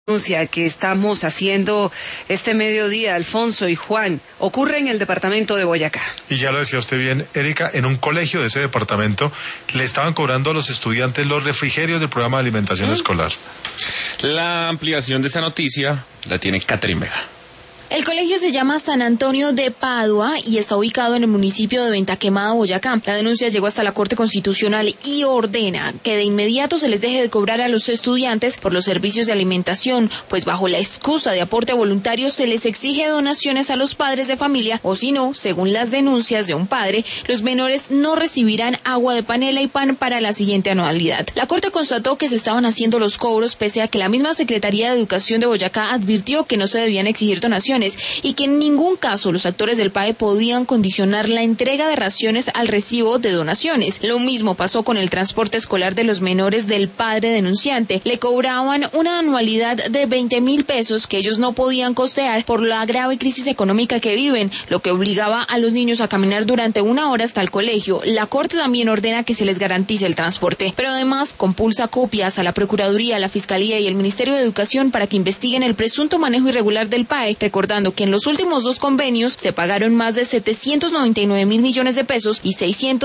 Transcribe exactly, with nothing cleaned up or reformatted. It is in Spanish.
denuncia que estamos haciendo este mediodía, Alfonso y Juan, ocurre en el departamento de Boyacá. Y ya lo decía usted bien, Erika, en un colegio de ese departamento le estaban cobrando a los estudiantes los refrigerios del programa de alimentación ¿Mm? escolar. La ampliación de esta noticia la tiene Catherine Vega. El colegio se llama San Antonio de Padua y está ubicado en el municipio de Ventaquemada, Boyacá. La denuncia llegó hasta la Corte Constitucional y ordena que de inmediato se les deje de cobrar a los estudiantes por los servicios de alimentación, pues bajo la excusa de aporte voluntario se les exige donaciones a los padres de familia, o si no, según las denuncias de un padre, los menores no recibirán agua de panela y pan para la siguiente anualidad. La Corte constató que se estaban haciendo los cobros pese a que la misma Secretaría de Educación de Boyacá advirtió que no se debían exigir donaciones y que en ningún caso los actores del P A E podían condicionar la entrega de raciones al recibo de donaciones. Lo mismo pasó con el transporte escolar de los menores del padre denunciante. Le cobraban una anualidad de veinte mil pesos que ellos no podían costear por la grave crisis económica que viven, lo que obligaba a los niños a caminar durante una hora hasta el colegio. La Corte también ordena que se les garantice el transporte, pero además compulsa copias a la Procuraduría, a la Fiscalía y el Ministerio de Educación para que investiguen el presunto manejo irregular del P A E, recordando que en los últimos dos convenios se pagaron más de setecientos noventa y nueve mil millones de pesos y seiscientos